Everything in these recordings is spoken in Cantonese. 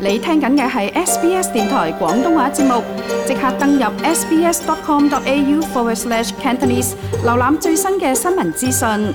你聽緊嘅係 SBS 電台廣東話節目，即刻登入 sbs.com.au/Cantonese 瀏覽最新嘅新聞資訊。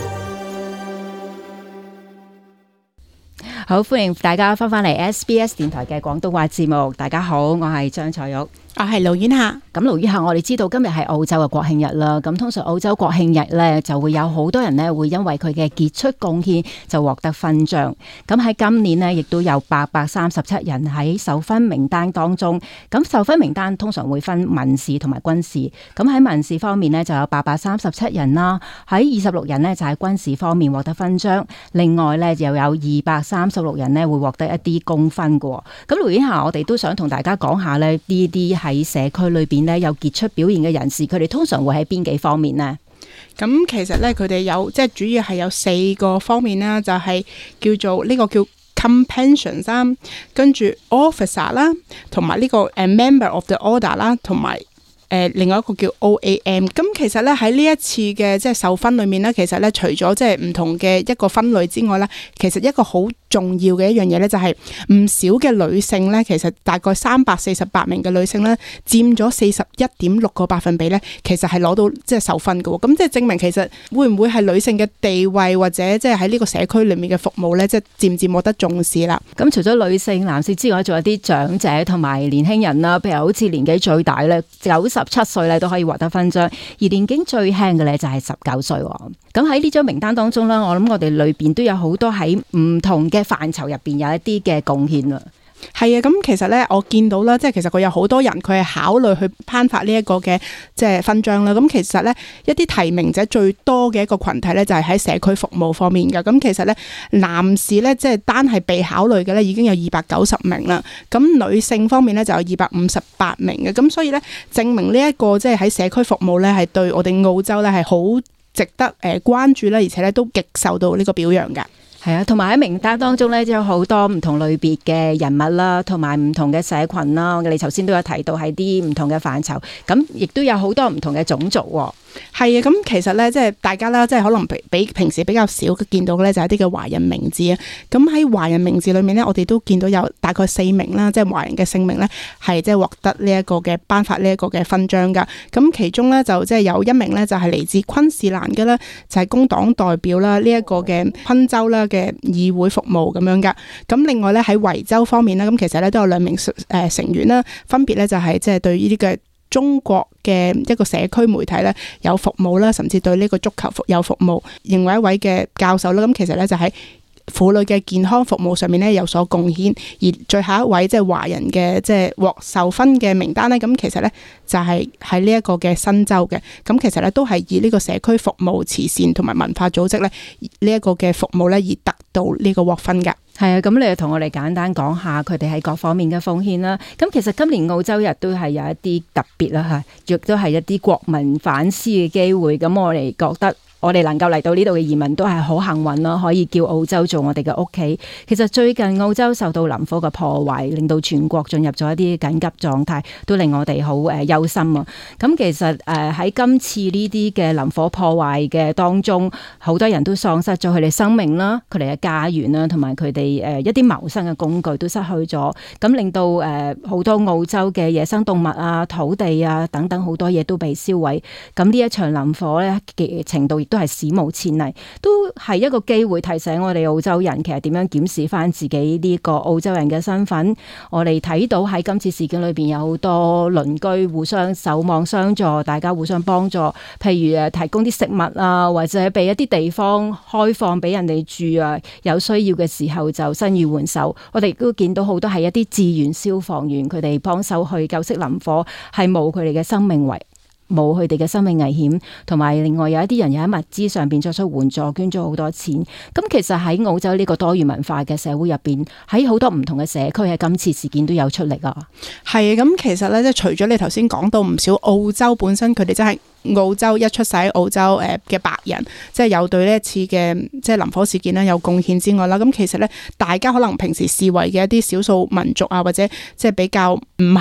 好，歡迎大家翻嚟 SBS 電台嘅廣東話節目。大家好，我係張彩玉， 我係盧婉夏。 咁盧婉夏，我哋知道今日係澳洲嘅國慶日啦。咁通常澳洲國慶日咧，就會有好多人咧會因為佢嘅傑出貢獻就獲得勳章。咁喺今年呢，亦都有837人喺授勳名單當中。咁授勳名單通常會分民事同埋軍事。咁喺民事方面呢，就有837人啦，喺26人呢，就喺軍事方面獲得勳章。另外咧又有236人呢會獲得一啲功勳嘅。咁盧婉夏，我哋都想同大家講下咧呢啲喺社區裏邊咧有傑出表現嘅人士，佢哋通常會喺邊幾方面呢？ 咁其實咧，佢哋有即係主要係有4個方面啦，就係叫做呢個叫 Companions 啦，跟住 Officer 啦，同埋呢個Member of the Order 啦，同埋另外一個叫 OAM。咁其實咧喺呢一次嘅即係授勳裏面咧，其實咧除咗即係唔同嘅一個分類之外咧，其實一個好重要嘅一樣嘢咧，就係唔少嘅女性咧，其實大概348名嘅女性咧，佔咗41.6%咧，其實係攞到即係授勳嘅。咁即係證明其實會唔會係女性嘅地位或者即係喺呢個社區裏面嘅服務咧，即係漸漸獲得重視啦。 咁除咗女性、男士之外，仲有啲長者同埋年輕人啦，譬如好似年紀最大咧，97歲咧都可以獲得勳章，而年紀最輕嘅咧就係19歲。咁喺呢張名單當中啦，我諗我哋裏邊都有好多喺唔同嘅範疇入邊有一啲嘅貢獻啦。 係啊，咁其實咧，我見到啦，即係其實佢有好多人，佢係考慮去頒發呢一個嘅即係勳章啦。咁其實咧，一啲提名者最多嘅一個群體咧，就係喺社區服務方面嘅。咁其實咧，男士咧即係單係被考慮嘅咧，已經有290名啦。咁女性方面咧就有258名嘅。咁所以咧，證明呢一個即係喺社區服務咧，係對我哋澳洲咧係好值得關注啦，而且咧都極受到呢個表揚㗎。 係啊，同埋喺名單當中咧，有好多唔同類別嘅人物啦，同埋唔同嘅社群啦。我哋頭先都有提到係啲唔同嘅範疇，咁亦都有好多唔同嘅種族。 係啊，咁其實咧，即係大家啦，即係可能比平時比較少見到嘅咧，就係一啲嘅華人名字啊。咁喺華人名字裏面咧，我哋都見到有大概4名啦，即係華人嘅姓名咧，係即係獲得呢一個嘅頒發呢一個嘅勳章噶。咁其中咧就即係有1名咧，就係嚟自昆士蘭嘅啦，就係工黨代表啦，呢一個嘅昆州啦嘅議會服務咁樣噶。咁另外咧喺維州方面咧，咁其實咧都有2名成員啦，分別咧就係即係對呢啲嘅中國嘅一個社區媒體咧有服務啦，甚至對呢個足球有服務。另外一位嘅教授啦，咁其實咧就喺婦女嘅健康服務上面咧有所貢獻。而最後一位即係華人嘅即係獲授勳嘅名單咧，咁其實咧就係喺呢一個嘅新州嘅。咁其實咧都係以呢個社區服務、慈善同埋文化組織咧呢一個嘅服務咧而得到呢個獲勳㗎。 係啊，咁你又同我哋簡單講下佢哋喺各方面嘅貢獻啦。咁其實今年澳洲日都係有一啲特別啦，嚇，亦都係一啲國民反思嘅機會。咁我哋覺得我哋能夠嚟到呢度嘅移民都係好幸運啦，可以叫澳洲做我哋嘅屋企。其實最近澳洲受到林火嘅破壞，令到全國進入咗一啲緊急狀態，都令我哋好憂心啊。咁其實喺今次呢啲嘅林火破壞嘅當中，好多人都喪失咗佢哋生命啦，佢哋嘅家園啦，同埋佢哋一啲謀生嘅工具都失去咗，咁令到好多澳洲嘅野生動物啊、土地啊等等好多嘢都被燒毀。咁呢一場林火咧嘅程度亦都係史無前例，都係一個機會提醒我哋澳洲人其實點樣檢視翻自己呢個澳洲人嘅身份。我哋睇到喺今次事件裏邊有好多鄰居互相守望相助，大家互相幫助，譬如提供啲食物啊，或者俾一啲地方開放俾人哋住啊，有需要嘅時候就伸予援手。我哋亦都見到好多係一啲志願消防員，佢哋幫手去救熄林火，係冇佢哋嘅生命冇佢哋嘅生命危險，同埋另外有一啲人又喺物資上邊作出援助，捐咗好多錢。咁其實喺澳洲呢個多元文化嘅社會入邊，喺好多唔同嘅社區喺今次事件都有出力啊。 係啊，咁其實咧，即係除咗你頭先講到唔少澳洲本身佢哋真係澳洲一出世喺澳洲嘅白人，即係有對呢一次嘅即係林火事件咧有貢獻之外啦，咁其實咧大家可能平時視為嘅一啲少數民族啊，或者即係比較唔係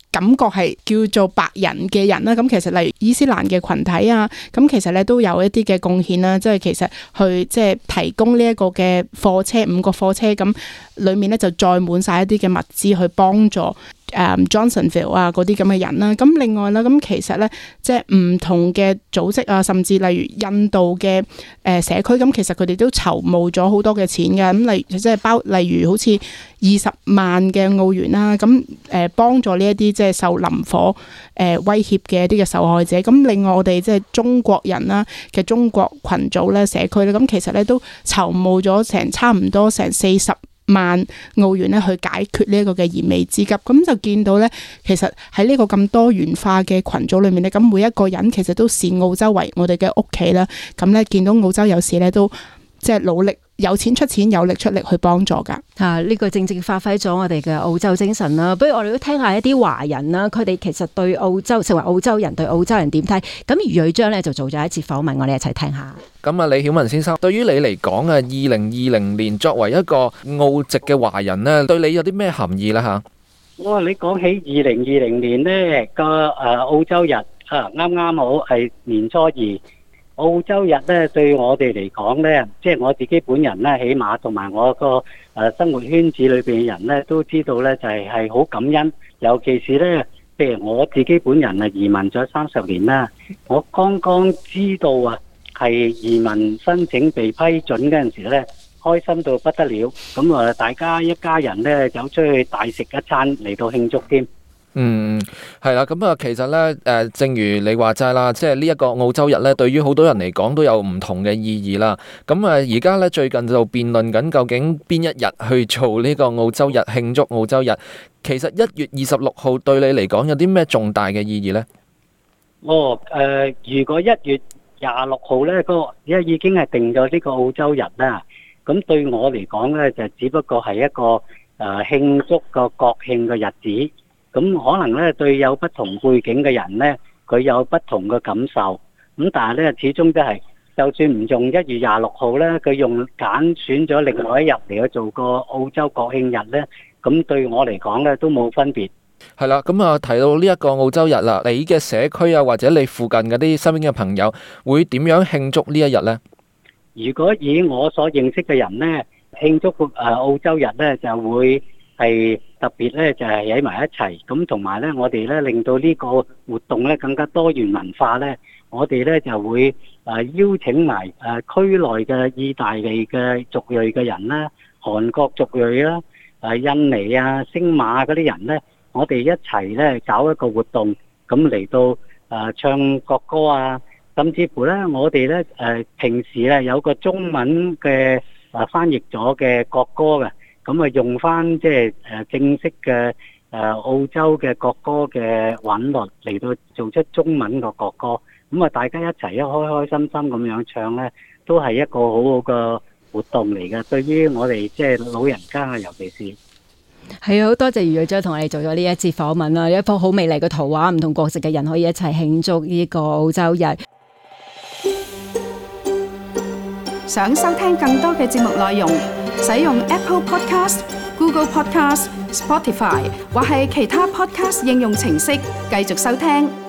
感覺係叫做白人嘅人啦，咁其實例如伊斯蘭嘅群體啊，咁其實咧都有一啲嘅貢獻啦，即係其實去即係提供呢一個嘅貨車5個貨車，咁裡面咧就載滿晒一啲嘅物資去幫助Johnsonville 啊嗰啲咁嘅人啦。咁另外啦，咁其實咧即係唔同嘅組織啊，甚至例如印度嘅社區，咁其實佢哋都籌募咗好多嘅錢嘅。咁例如好似20萬嘅澳元啦，咁幫助呢一啲即係受林火威脅嘅一啲嘅受害者。咁另外我哋即係中國人啦嘅中國群組咧社區咧，咁其實咧都籌募咗差唔多40萬澳元咧去解決呢一個嘅燃眉之急。咁就見到咧，其實喺呢個咁多元化嘅群組裏面咧，咁每一個人其實都視澳洲為我哋嘅屋企啦。咁咧見到澳洲有事咧，都即係努力有錢出錢，有力出力去幫助㗎。 呢個正正發揮咗我哋嘅澳洲精神啦。不如我哋都聽下一啲華人啦，佢哋其實對澳洲成為澳洲人對澳洲人點睇？咁余瑞章咧就做咗一節訪問，我哋一齊聽下。 咁啊，李曉文先生，對於你嚟講啊，2020年作為一個澳籍嘅華人咧，對你有啲咩含義咧嚇？ 你講起2020年咧個澳洲日啱啱好係年初2。澳洲日咧對我哋嚟講咧，即係我自己本人咧，起碼同埋我個生活圈子裏邊嘅人咧，都知道咧就係好感恩。尤其是咧，譬如我自己本人啊，移民咗30年啦，我剛剛知道啊，係移民申請被批准嗰陣時咧，開心到不得了。咁啊，大家一家人咧走出去大食一餐嚟到慶祝添。 係啦，咁啊，其實咧，正如你話齋啦，即係呢一個澳洲日咧，對於好多人嚟講都有唔同嘅意義啦。咁啊，而家咧最近就辯論緊究竟邊一日去做呢個澳洲日慶祝澳洲日。其實1月26號對你嚟講有啲咩重大嘅意義呢？ 如果1月26號咧，已經係定咗呢個澳洲日啦。咁對我嚟講咧，就只不過係一個慶祝個國慶嘅日子。咁可能咧對有不同背景嘅人咧，佢有不同嘅感受。咁但係咧，始終都係，就算唔用1月26號咧，佢揀選咗另外一日嚟去做個澳洲國慶日咧，咁對我嚟講咧都冇分別。 係啦，咁啊提到呢一個澳洲日啦，你嘅社區啊或者你附近嗰啲身邊嘅朋友會點樣慶祝呢一日咧？ 如果以我所認識嘅人咧，慶祝澳洲日咧就會係特別咧，就係喺埋一齊咁，同埋咧，我哋咧令到呢個活動咧更加多元文化咧，我哋咧就會邀請埋區內嘅意大利嘅族裔嘅人啦、韓國族裔啦、印尼啊、星馬嗰啲人咧，我哋一齊咧搞一個活動，咁嚟到唱國歌啊，甚至乎咧我哋咧平時咧有個中文嘅翻譯咗嘅國歌嘅。咁啊，用翻即係正式嘅澳洲嘅國歌嘅韻律嚟到做出中文嘅國歌，咁啊，大家一齊開開心心咁樣唱咧，都係一個好好嘅活動嚟嘅。對於我哋即係老人家啊，尤其是係啊，好多謝余瑞章同我哋做咗呢一節訪問啦，一幅好美麗嘅圖畫，唔同國籍嘅人可以一齊慶祝呢個澳洲日。 想收聽更多嘅節目內容，使用 Apple Podcast、Google Podcast、Spotify 或係其他 Podcast 應用程式繼續收聽。